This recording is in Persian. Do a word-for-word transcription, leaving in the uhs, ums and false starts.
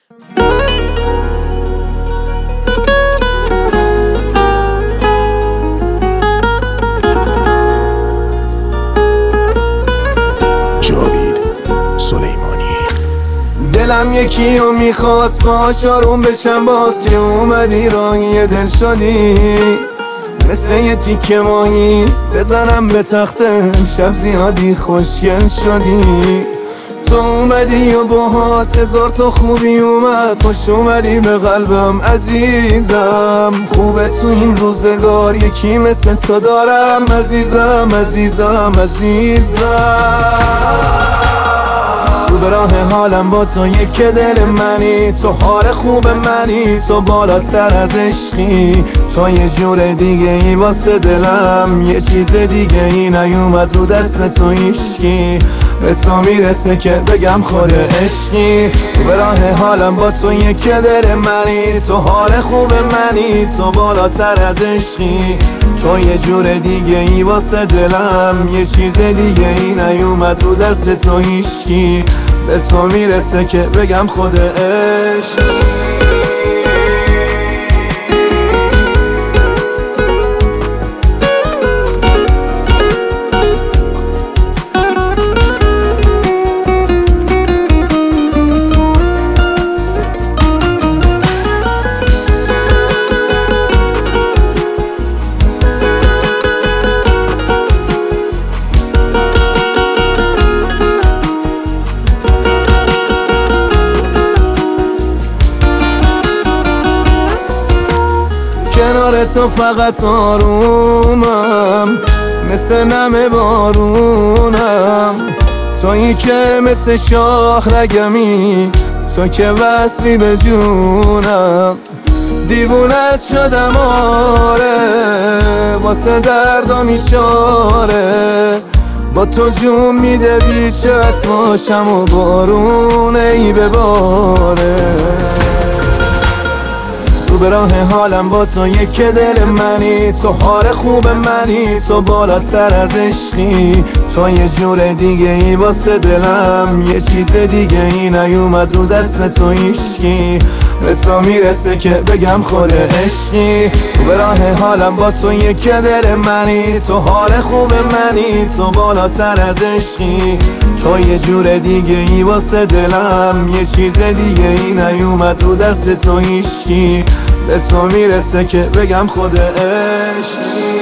جاوید سلیمانی. دلم یکی رو میخواست باهاش آروم بشم، باز که اومدی راهی دل شدی، مثل یه تیکه ماهی بزنم به تختم، شب زیادی خوشگل شدی. تو اومدی و باهات هزار تا خوبی اومد، خوش اومدی به قلبم عزیزم. خوبه تو این روزگار یکی مثل تو دارم، عزیزم عزیزم عزیزم. رو به راه حالم با تو یک دل منی، تو حال خوب منی، تو بالاتر از عشقی، تو یه جور دیگه ای واسه دلم، یه چیز دیگه ای نیومد رو دست تو هیشکی، به تو میرسه که بگم خود عشقی. رو به راه حالم با تو یک دل منی، تو حال خوب منی، تو بالاتر از عشقی، تو یه جور دیگه ای واسه دلم، یه چیز دیگه ای نیومد رو دست تو هیشکی، به تو میرسه که بگم خود عشق. کنار تو فقط آرومم، مثل نم بارونم، تویی که مثل شاه رگمی، تو که وصلی به جونم. دیوونت شدم آره، واسه دردم بیچاره، با تو جون میده بیچت باشم و بارونه ای بباره. رو به راه حالم با تو یک دل منی، تو حال خوب منی، تو بالاتر از عشقی، تو یه جور دیگه ای واسه دلم، یه چیز دیگه ای نیومد رو دست تو هیشکی، به تو میرسه که بگم خود عشقی. رو به راه حالم با تو یک دل منی، تو حال خوب منی، تو بالاتر از عشقی، تو یه جور دیگه ای واسه دلم، یه چیز دیگه ای نیومد رو دست تو هیشکی، به تو میرسه که بگم خود عشقی.